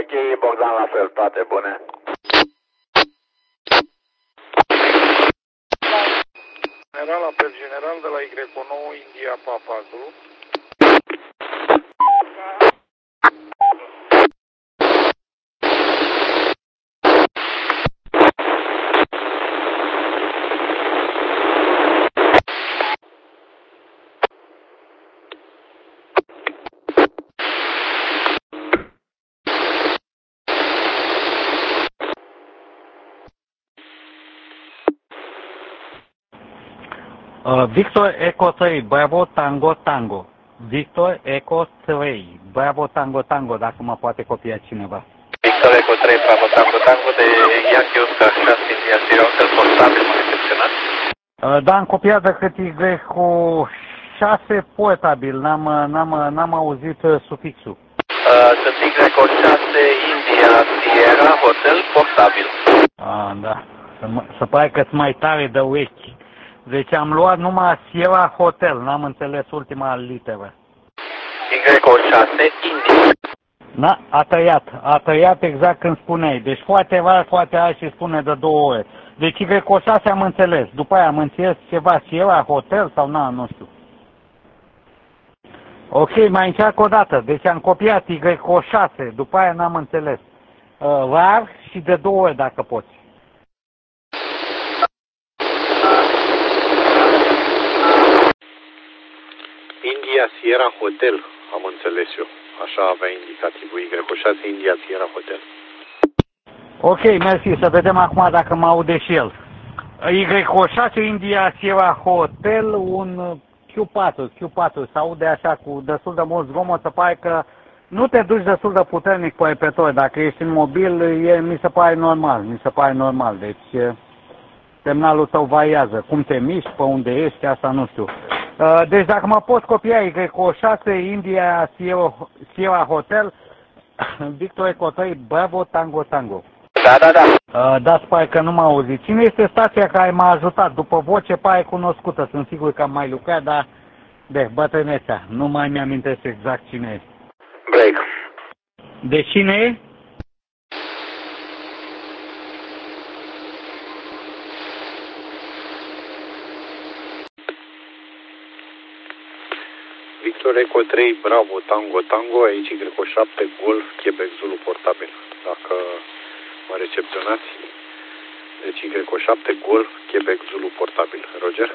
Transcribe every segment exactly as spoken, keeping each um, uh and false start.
Ok, Bogdan, la fel, toate bune. General, apel general de la Y nouă India Papa Zulu. Uh, Victor Eco trei, Bravo Tango Tango. Victor Eco trei, Bravo Tango Tango, dacă mă poate copia cineva. Victor Eco trei, Bravo Tango Tango de Yankee Oscar șase, India Sierra Hotel, portabil, mă recepționat. Uh, da, am copiat decât Y cu șase portabil, n-am, n-am, n-am auzit uh, sufixul. Uh, sunt Y cu șase, India Sierra Hotel, portabil. Ah, da, să, să pare că-ți mai tare de urechi. Deci am luat numai Sierra Hotel, n-am înțeles ultima literă. Y cu șase, India. Da, a tăiat, a tăiat exact când spuneai. Deci foarte rar, foarte rar și spune de două ore. Deci Y cu șase am înțeles, după aia am înțeles ceva Sierra Hotel sau na, nu știu. Ok, mai încearcă o dată, deci am copiat Y cu șase, după aia n-am înțeles. Uh, rar și de două ori dacă poți. India Sierra Hotel, am înțeles eu. Așa avea indicativul Y cu șase, India Sierra Hotel. Ok, mersi, să vedem acum dacă mă aude și el. Y cu șase, India Sierra Hotel, un Q patru, Q patru, se aude așa cu destul de mult zgomot, se pare că nu te duci destul de puternic pe repetor. Dacă ești în mobil, e, mi se pare normal, mi se pare normal. Deci semnalul tău variază. Cum te miști, pe unde ești, asta nu știu. Deci dacă mă poți copia Y cu șase, India Sierra, Sierra Hotel, Victor Eco trei, Bravo Tango Tango. Da, da, da. Uh, da, pare că nu m-a auzit. Cine este stația care m-a ajutat? După voce pare cunoscută. Sunt sigur că am mai lucrat, dar de bătrânețea. Nu mai mi-amintesc exact cine e. Break. De cine e? Victor Eco trei, Bravo Tango Tango, aici Y șapte, Golf, Quebec Zulu portabil. Dacă mă recepționați, deci Y șapte, Golf, Quebec Zulu portabil. Roger?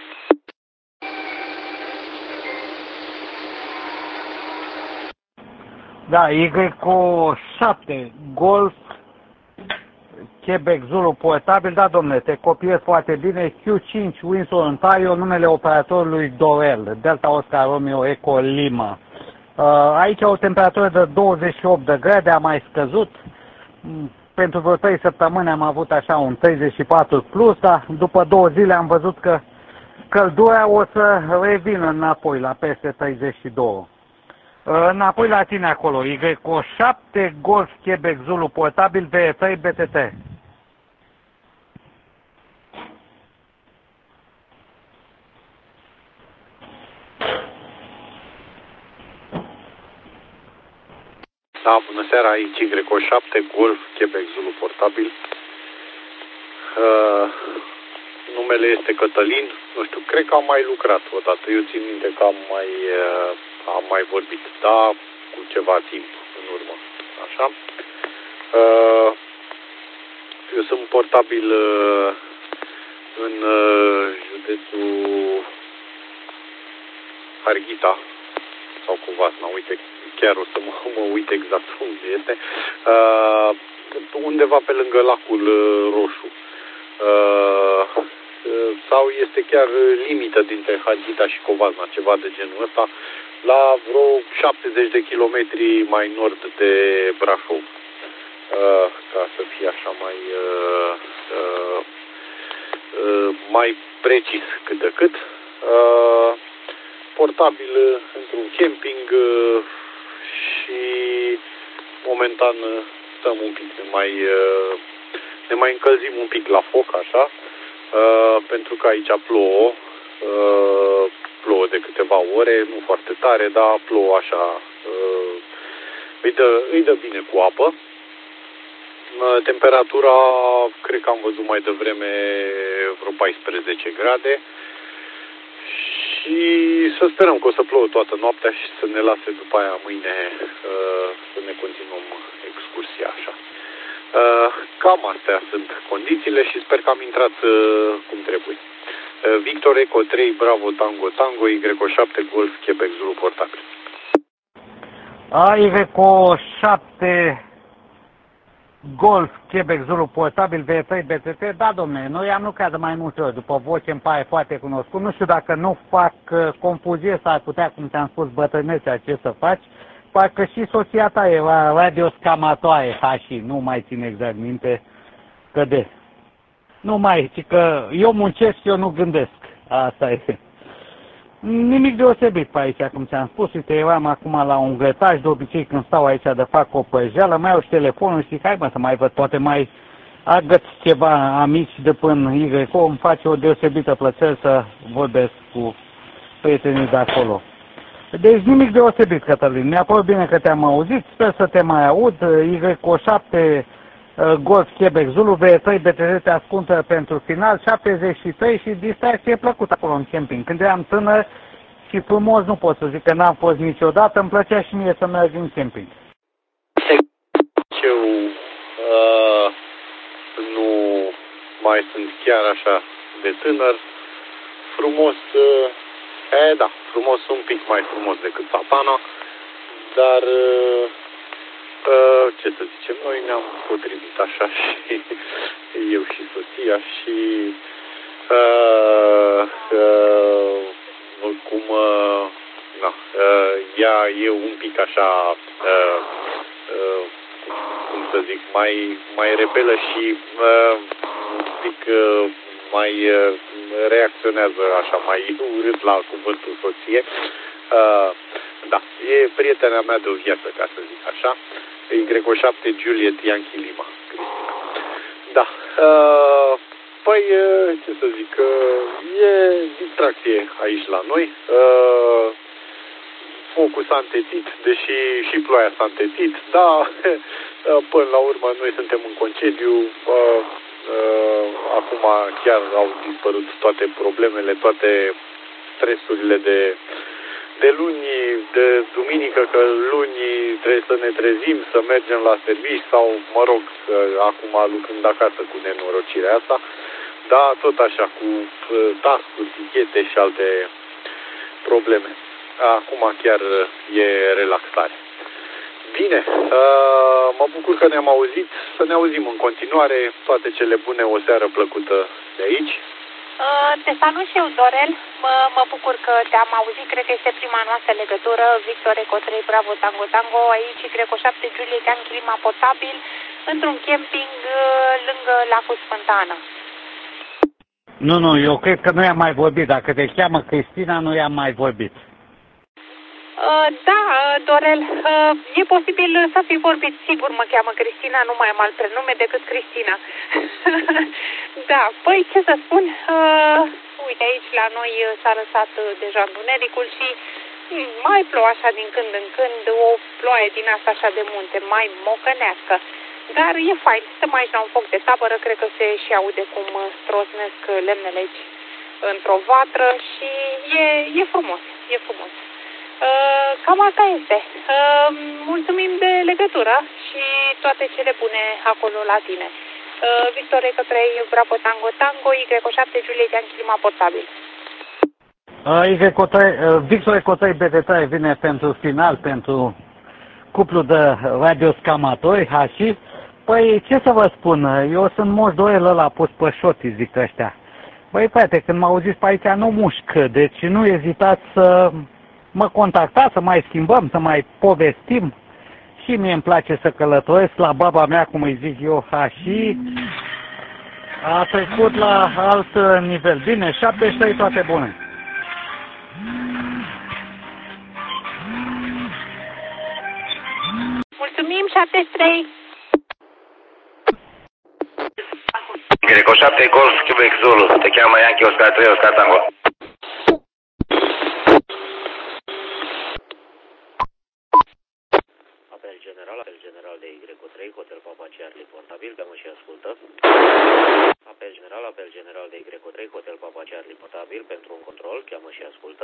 Da, Y șapte, Golf, Quebec Zulu portabil, da domnule, te copiez foarte bine. Q cinci, Windsor, Ontario, numele operatorului Dorel, Delta Oscar Romeo Eco Lima. Uh, aici o temperatură de douăzeci și opt de grade, a mai scăzut. Pentru vreo trei săptămâni am avut așa un treizeci și patru plus, dar după două zile am văzut că căldura o să revină înapoi la peste treizeci și doi. Înapoi la tine acolo, Y șapte, Golf, Quebec Zulu portabil, V trei B T T. Da, bună seara, aici Y șapte, Golf, Quebec Zulu portabil. Uh, numele este Cătălin, nu știu, cred că am mai lucrat odată, eu țin minte că am mai, uh, am mai vorbit, da, cu ceva timp în urmă, așa. Uh, eu sunt portabil uh, în uh, județul Harghita, sau cumva, nu uite, chiar o să mă, mă uit exact unde este, uh, undeva pe lângă lacul uh, Roșu. Uh, sau este chiar limită dintre Harghita și Covasna, ceva de genul ăsta, la vreo șaptezeci de kilometri mai nord de Brașov, uh, ca să fie așa mai, uh, uh, uh, mai precis cât de cât. Uh, portabil într-un camping uh, și momentan stăm un pic, ne mai, uh, ne mai încălzim un pic la foc, așa, uh, pentru că aici plouă, uh, plouă de câteva ore, nu foarte tare, dar plouă așa uh, îi dă, îi dă bine cu apă. Temperatura, cred că am văzut mai devreme, vreo paisprezece grade. Și să sperăm că o să plouă toată noaptea și să ne lase după aia mâine să ne continuăm excursia așa. Cam astea sunt condițiile și sper că am intrat cum trebuie. Victor Eco trei, Bravo Tango Tango, Y șapte Golf Quebec Zulu portabil. Y șapte Golf Quebec Zulu portabil V trei B T T, da domne, noi am lucrat de mai multe ori, după voce îmi pare foarte cunoscut, nu știu dacă nu fac uh, confuzie, s-ar putea, cum ți-am spus, bătrânețea ce să faci, parcă și soția ta era radioscamatoare, ha și nu mai țin exact minte, că de. Nu mai, ci că eu muncesc, eu nu gândesc, asta e. Nimic deosebit pe aici, cum ți-am spus, uite, eram acum la un grătaj, de obicei când stau aici de fac o păjeală, mai au și telefonul și hai mă să mai văd, poate mai agăț ceva amici de până Y, îmi face o deosebită plăcere să vorbesc cu prietenii de acolo. Deci nimic deosebit, Cătălin, mi-a părut bine că te-am auzit, sper să te mai aud, Y șapte Golf Quebec Zulu, V trei B T T te ascultă pentru final, șaptezeci și trei și distracție plăcută acolo în camping. Când eram tânăr și frumos, nu pot să zic că n-am fost niciodată, îmi plăcea și mie să merg în camping. Eu uh, nu mai sunt chiar așa de tânăr, frumos, uh, e, da, frumos un pic mai frumos decât Satana, dar... Uh, Uh, ce să zicem, noi ne-am potrivit așa și eu și soția și uh, uh, cum uh, na, uh, ea e un pic așa uh, uh, cum să zic, mai, mai rebelă și uh, un pic uh, mai uh, reacționează așa mai urât la cuvântul soție. Uh, da, e prietena mea de o viață, ca să zic așa. Y șapte Juliet Yankee Lima. Da. Uh, păi, uh, ce să zic, uh, e distracție aici la noi. Uh, focul s-a întețit, deși și ploaia s-a întețit. Da, uh, până la urmă noi suntem în concediu. Uh, uh, acum chiar au dispărut toate problemele, toate stresurile de... de luni, de duminică, că luni trebuie să ne trezim, să mergem la servici sau, mă rog, acum lucrând acasă cu nenorocirea asta, da, tot așa, cu task-uri, tichete și alte probleme. Acum chiar e relaxare. Bine, mă bucur că ne-am auzit, să ne auzim în continuare, toate cele bune, o seară plăcută de aici. Te salut și eu, Dorel. Mă, mă bucur că te-am auzit. Cred că este prima noastră legătură. Victor Eco trei, Bravo Tango Tango. Aici Y șapte Juliet Yankee clima potabil într-un camping lângă lacul Sfântană. Nu, nu, eu cred că nu i-am mai vorbit. Dacă te cheamă Cristina, nu i-am mai vorbit. Uh, da, Dorel, uh, e posibil să fi vorbit, sigur mă cheamă Cristina, nu mai am alt prenume decât Cristina. Da, păi ce să spun, uh, uite aici la noi s-a lăsat deja întunericul și mai plouă așa din când în când, o ploaie din asta așa de munte, mai mocănească. Dar e fain, stăm aici la un foc de tabără, cred că se și aude cum strosnesc lemnele aici într-o vatră și e, e frumos, e frumos. Uh, cam asta este. Uh, mulțumim de legătură și toate cele bune acolo la tine. Uh, Victor Eco trei, Bravo Tango Tango, Y șapte Juliet Yankee clima portabil. Uh, Victor Eco trei B T trei vine pentru final, pentru cuplu de radioscamatori, hași. Păi, ce să vă spun, eu sunt moș Dorel ăla pus pe șoti, zic ăștia. Băi, frate, când mă auziți pe aici, nu mușc, deci nu ezitați să mă contactați, să mai schimbăm, să mai povestim. Și mie îmi place să călătoresc la baba mea, cum îi zic eu, hași. A trecut la alt nivel. Bine, șaptezeci și trei, toate bune. Mulțumim, șaptezeci și trei. Y șapte Golf Quebec Zulu, te cheamă Yankee Oscar trei, Oscar Tango. Apel general. trei, Hotel Papa Charlie, portabil, pe mă și ascultă. Apel general, apel general de Y trei, Hotel Papa Charlie, portabil, pentru un control, cheamă și ascultă.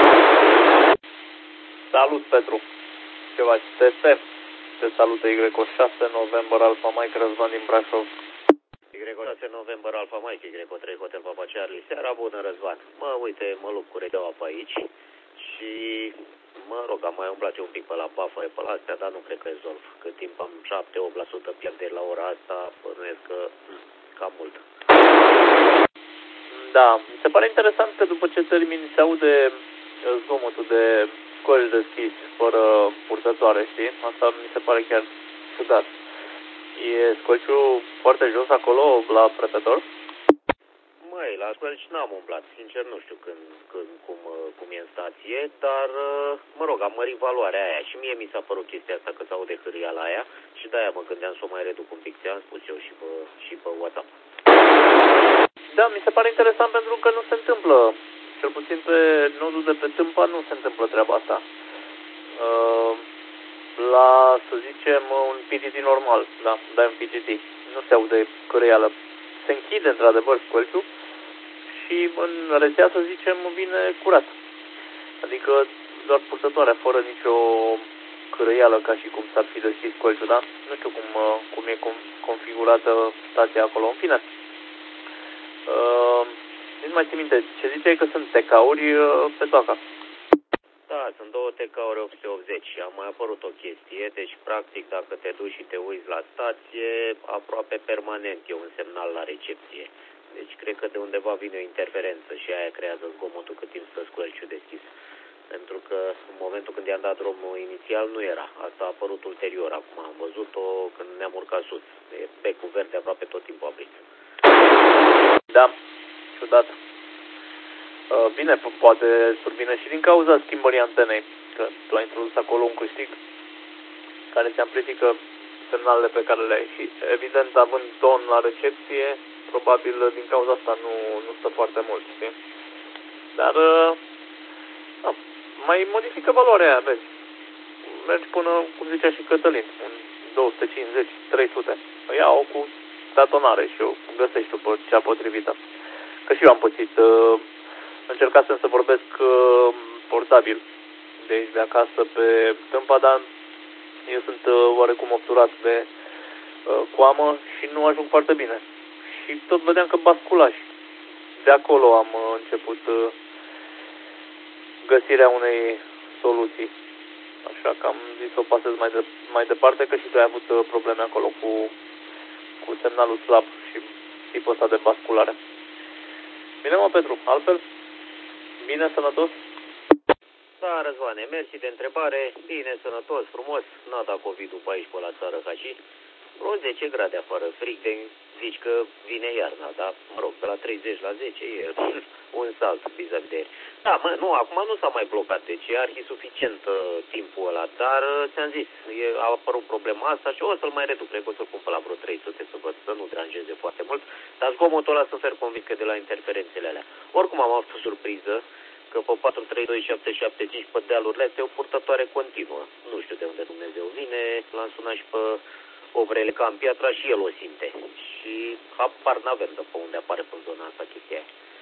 Salut, Petru. Ceva T F. Te salută Y șase, November Alpha Mike, Răzvan din Brașov. Y șase, November Alpha Mike, Y trei, Hotel Papa Charlie. Seara bună, Răzvan. Mă, uite, mă lupt cu redeaua pe aici și, mă rog, am mai umblat eu un pic pe la buffer, pe la astea, dar nu cred că rezolv. Cât timp am șapte opt la sută pierderi la ora asta, bănuiesc că cam mult. Da, mi se pare interesant că după ce termini se aude zgomotul de scoli deschis fără purtătoare, știi? Asta mi se pare chiar ciudat. E scolciul foarte jos acolo, la prefector? Măi, la scolci n-am umblat, sincer nu știu când, când cum, cum e în stație, dar, mă rog, am mărit valoarea aia și mie mi s-a părut chestia asta că s-aude hârâia la aia și de-aia mă gândeam să o mai reduc un pic, ți-am spus eu și pe, și pe WhatsApp. Da, mi se pare interesant pentru că nu se întâmplă, cel puțin pe nodul de pe Tâmpa nu se întâmplă treaba asta. Uh, la, să zicem, un P T T normal, da, dai un P T T, nu se aude căreială. Se închide într-adevăr scolciul și în rețea, să zicem, vine curat. Adică doar purtătoarea, fără nicio cărăială, ca și cum s-ar fi deschis scolciul, da? Nu știu cum, cum e configurată stația acolo. În fine, uh, nu mai țin minte, ce ziceai că sunt T K-uri uh, pe toaca? Da, sunt două T K-uri opt sute optzeci și a mai apărut o chestie, deci practic dacă te duci și te uiți la stație, aproape permanent e un semnal la recepție. Deci cred că de undeva vine o interferență și aia creează zgomotul cât timp stă scolciul deschis. Pentru că în momentul când i-am dat drumul inițial nu era. Asta a apărut ulterior. Acum am văzut-o când ne-am urcat sus. E becul verde aproape tot timpul aprins. Da, ciudat. Bine, poate survine și din cauza schimbării antenei, că tu ai introdus acolo un câștig care se amplifică semnalele pe care le ai și evident având ton la recepție, probabil din cauza asta nu, nu stă foarte mult, știi? Dar da, mai modifică valoarea aia, vezi. Mergi până, cum zicea și Cătălin, un două sute cincizeci trei sute. Ia-o cu tatonare și o găsești tu pe cea potrivită. Că și eu am pățit... Uh, Încercasem să vorbesc uh, portabil de aici de acasă pe Tâmpa, dar eu sunt uh, oarecum obturat de uh, coamă și nu ajung foarte bine. Și tot vedeam că bascula și de acolo am uh, început uh, găsirea unei soluții. Așa că am zis să o pasez mai, de, mai departe, că și tu ai avut uh, probleme acolo cu, cu semnalul slab și tipul ăsta de basculare. Bine, mă, Petru, altfel? Bine, sănătos? Da, Răzvane, mersi de întrebare. Bine, sănătos, frumos. N-a dat COVID-ul pe aici, pe la țară, ca și vreo zece grade afară. Frig de zici că vine iarna, dar, mă rog, de la treizeci la zece e un salt vis-a-vis de ieri. Da, mă, nu, acum nu s-a mai blocat, deci e arhi suficient uh, timpul ăla, dar uh, ți-am zis, e, a apărut problema asta și o să-l mai reduc, cred că o să-l pun pe la vreo trei sute să văd, să nu deranjeze foarte mult, dar zgomotul ăla sunt fer convins că de la interferențele alea. Oricum am avut o surpriză, că pe patru trei doi șapte șapte cinci pe dealurile astea e o purtătoare continuă. Nu știu de unde Dumnezeu vine, l-am sunat și pe Obrele Cam Piatra și el o simte. Și apar n-avem de pe unde apare pe zona asta chestia aia.